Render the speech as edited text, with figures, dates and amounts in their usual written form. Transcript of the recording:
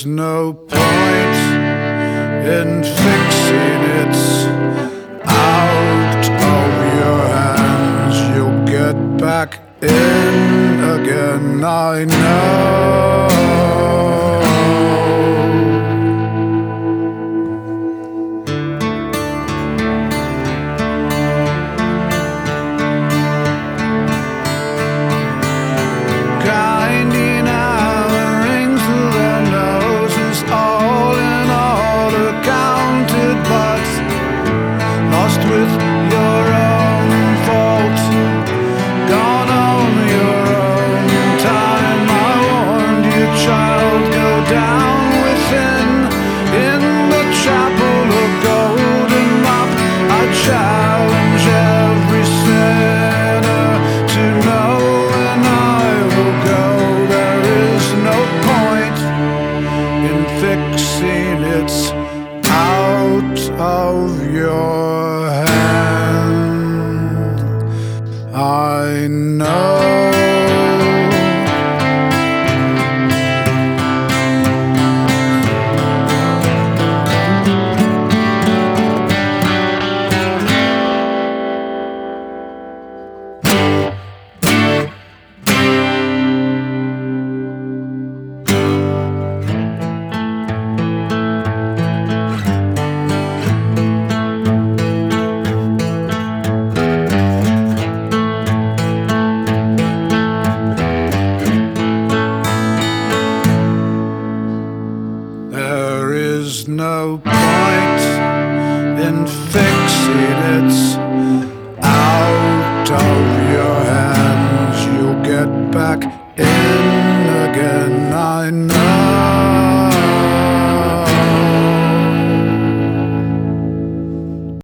no point in fixing it out of your hands. You'll get back in again, I know. Grinding our rings through their noses, all in all accounted, but lost with your own fault. Gone on your own time. I warned you, child, go down within. In the chapel of golden mop, I challenge every sinner to know, and I will go. There is no point in fixing it out of your hand. I know. There is no point in fixing it out of your hands. You'll get back in again, I know.